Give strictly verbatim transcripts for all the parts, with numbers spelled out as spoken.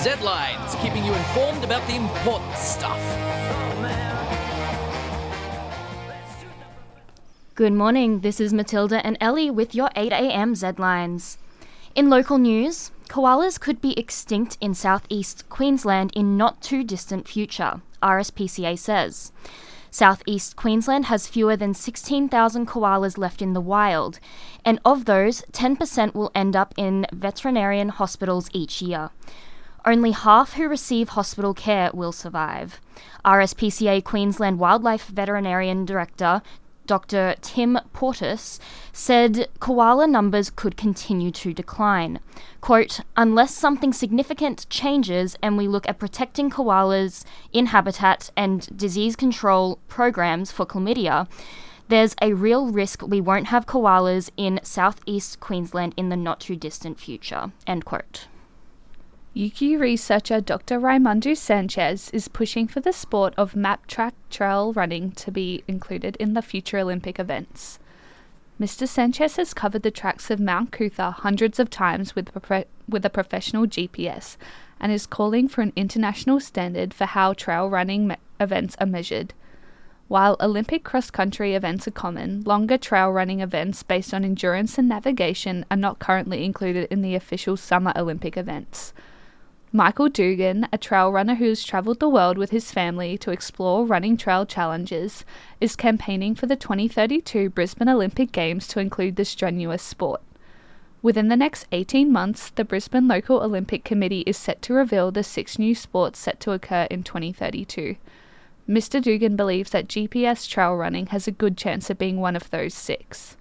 Z-Lines, keeping you informed about the important stuff. Good morning, this is Matilda and Ellie with your eight a.m. Z-Lines. In local news, koalas could be extinct in southeast Queensland in not too distant future, R S P C A says. Southeast Queensland has fewer than sixteen thousand koalas left in the wild, and of those, ten percent will end up in veterinarian hospitals each year. Only half who receive hospital care will survive. R S P C A Queensland Wildlife Veterinarian Director Doctor Tim Portis said koala numbers could continue to decline. Quote, unless something significant changes and we look at protecting koalas in habitat and disease control programs for chlamydia, there's a real risk we won't have koalas in southeast Queensland in the not too distant future, end quote. U Q researcher Doctor Raimundo Sanchez is pushing for the sport of map track trail running to be included in the future Olympic events. Mister Sanchez has covered the tracks of Mount Coot-tha hundreds of times with, pro- with a professional G P S and is calling for an international standard for how trail running me- events are measured. While Olympic cross-country events are common, longer trail running events based on endurance and navigation are not currently included in the official Summer Olympic events. Michael Dugan, a trail runner who has travelled the world with his family to explore running trail challenges, is campaigning for the twenty thirty-two Brisbane Olympic Games to include the strenuous sport. Within the next eighteen months, the Brisbane Local Olympic Committee is set to reveal the six new sports set to occur in twenty thirty-two. Mister Dugan believes that G P S trail running has a good chance of being one of those six.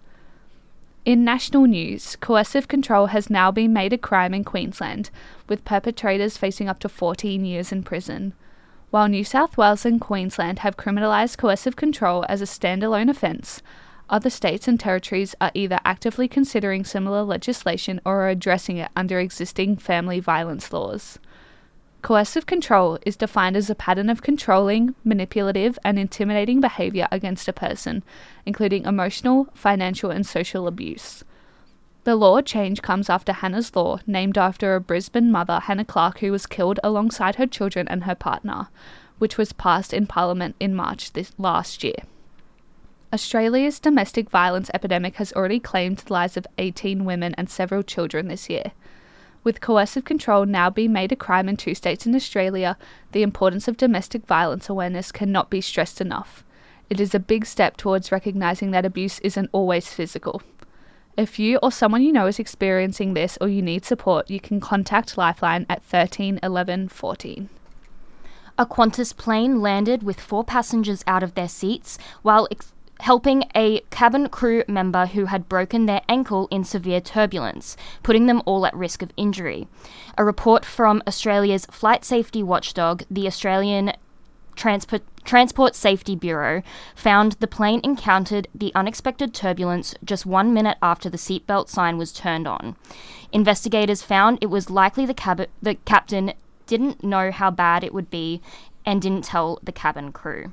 In national news, coercive control has now been made a crime in Queensland, with perpetrators facing up to fourteen years in prison. While New South Wales and Queensland have criminalised coercive control as a standalone offence, other states and territories are either actively considering similar legislation or are addressing it under existing family violence laws. Coercive control is defined as a pattern of controlling, manipulative, and intimidating behaviour against a person, including emotional, financial, and social abuse. The law change comes after Hannah's Law, named after a Brisbane mother, Hannah Clark, who was killed alongside her children and her partner, which was passed in Parliament in March this last year. Australia's domestic violence epidemic has already claimed the lives of eighteen women and several children this year. With coercive control now being made a crime in two states in Australia, the importance of domestic violence awareness cannot be stressed enough. It is a big step towards recognising that abuse isn't always physical. If you or someone you know is experiencing this or you need support, you can contact Lifeline at thirteen eleven fourteen. A Qantas plane landed with four passengers out of their seats while ex- helping a cabin crew member who had broken their ankle in severe turbulence, putting them all at risk of injury. A report from Australia's flight safety watchdog, the Australian Transport, Transport Safety Bureau, found the plane encountered the unexpected turbulence just one minute after the seatbelt sign was turned on. Investigators found it was likely the, cab- the captain didn't know how bad it would be and didn't tell the cabin crew.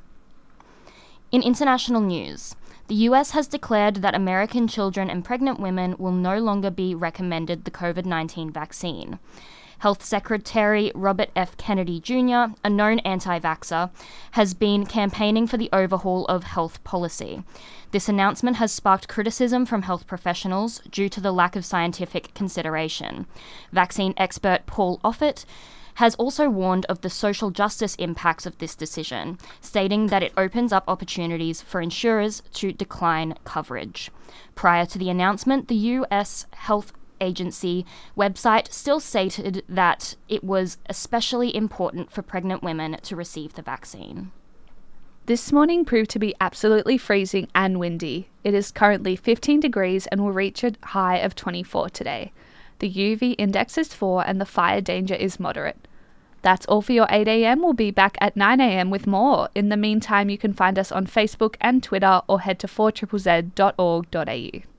In international news, the U S has declared that American children and pregnant women will no longer be recommended the covid nineteen vaccine. Health Secretary Robert F. Kennedy Junior, a known anti-vaxxer, has been campaigning for the overhaul of health policy. This announcement has sparked criticism from health professionals due to the lack of scientific consideration. Vaccine expert Paul Offit has also warned of the social justice impacts of this decision, stating that it opens up opportunities for insurers to decline coverage. Prior to the announcement, the U S Health Agency website still stated that it was especially important for pregnant women to receive the vaccine. This morning proved to be absolutely freezing and windy. It is currently fifteen degrees and will reach a high of twenty-four today. The U V index is four and the fire danger is moderate. That's all for your eight a.m. We'll be back at nine a.m. with more. In the meantime, you can find us on Facebook and Twitter or head to four z z z dot org dot a u.